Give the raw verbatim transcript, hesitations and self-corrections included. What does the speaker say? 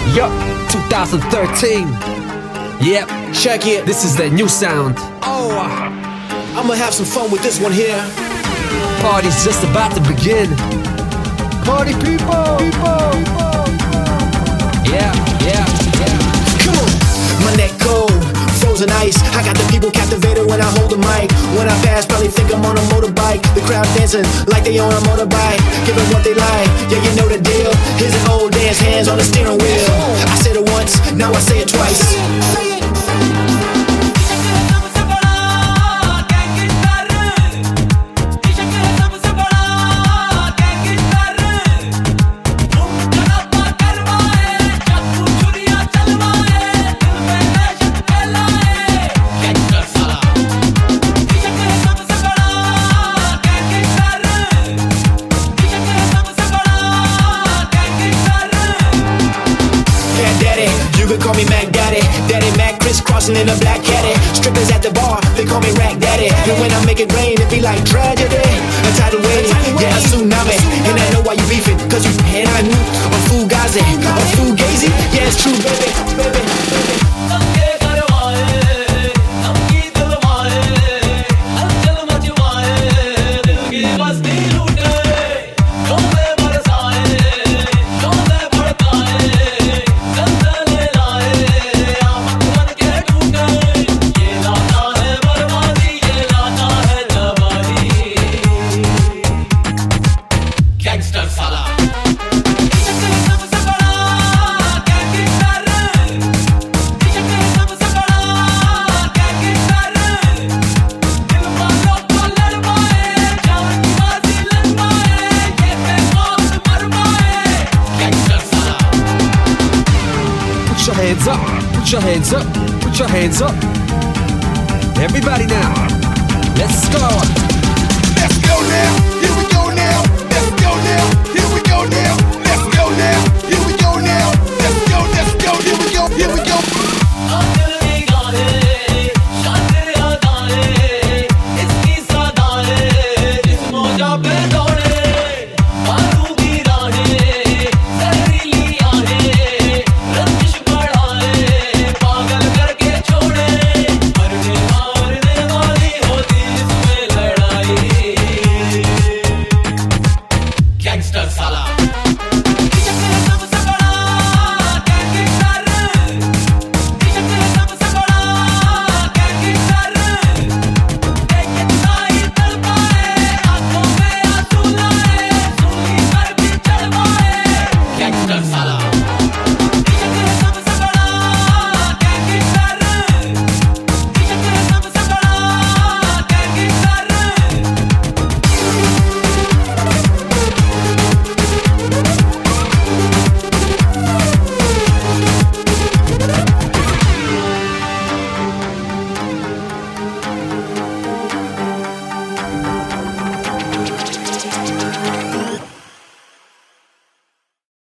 Yup, twenty thirteen. Yep, check it. This is the new sound. Oh, uh, I'ma have some fun with this one here. Party's just about to begin. Party people, people, people. Yeah, yeah, yeah. Come on, my neck cold, frozen ice. I got the people captivated when I hold the mic. When I pass, probably think I'm on a motorbike. The crowd dancing like they on a motorbike, giving what they like. Yeah, you know the deal. Here's an old dance, hands on the steering wheel. I said it once, now I say it twice. Say it, say it. You can call me Mac Daddy, Daddy Mac, crisscrossing in a black caddy. Strippers at the bar, they call me Rack Daddy. And when I make it rain, it be like tragedy. A tidal wave, yeah, a tsunami. And I know why you beefing, cause you and I knew on Fugazi, on Fugazi. Yeah, it's true, baby, baby, baby. Put your hands up, put your hands up, put your hands up. Everybody now, let's go. Let's go now, here we go now. Let's go now, here we go now. Let's go now.